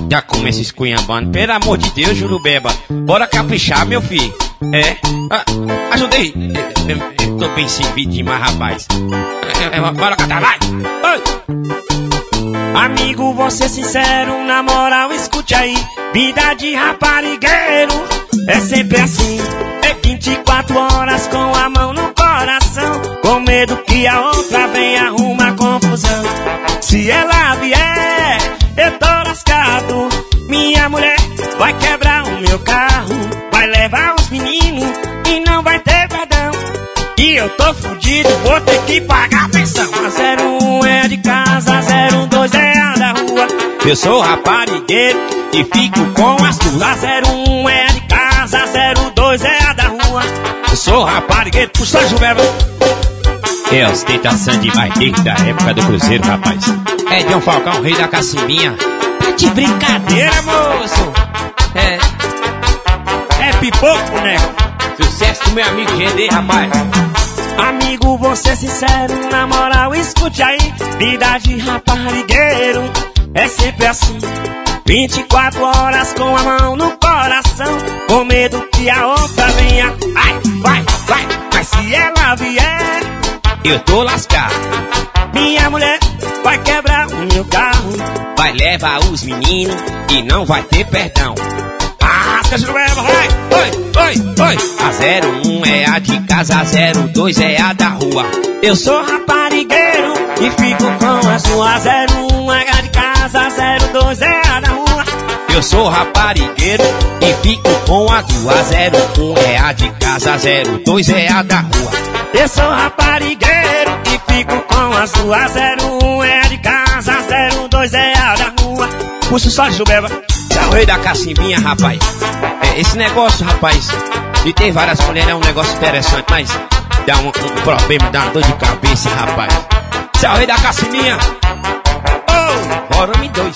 Já começa esculhambando. Pelo amor de Deus, Jurubeba. Bora caprichar, meu filho. Ajudei. Eu tô bem servido demais, rapaz. Bora cantar, vai. Amigo, vou ser sincero, na moral, escute aí. Vida de raparigueiro é sempre assim. É 24 horas com a mão no coração, com medo que a outra venha arrumar confusão. Se ela vier, eu tô lascado. Minha mulher vai quebrar o meu carro, vai levar os meninos e não vai ter perdão. E eu tô fudido, vou ter que pagar a pensão. A 01 é de casa, 02 é a da rua. Eu sou raparigueiro e fico com as duas. A 01 é de casa, 02 é a da rua. Eu sou raparigueiro, puxa Jubeba. É ostentação demais desde a época do Cruzeiro, rapaz. É John Falcão, rei da cacimbinha. Tá de brincadeira, moço. É pipoco, né? Sucesso do meu amigo GD, rapaz. Amigo, vou ser sincero, na moral, escute aí. Vida de raparigueiro é sempre assim. 24 horas com a mão no coração, com medo que a outra venha. Ai, vai. Mas se ela vier, eu tô lascado. Minha mulher vai quebrar o meu carro, vai levar os meninos e não vai ter perdão. Rasca, Jurubeba, vai. Oi. A 01 é a de casa, a 02 é a da rua. Eu sou raparigueiro e fico com a sua. A 01 é a de casa, a 02 é a da rua. Eu sou raparigueiro e fico com a tua. A 01 é a de casa, a 02 é a da rua. Eu sou raparigueiro e fico com a sua. A 01 é a de casa, a 02 é a da rua. Puxa só, Jubeba. É o rei da cacimbinha, rapaz. Esse negócio, rapaz, de ter várias mulheres é um negócio interessante, mas dá um problema, dá uma dor de cabeça, rapaz. Você é o rei da cacimbinha. Volume 2.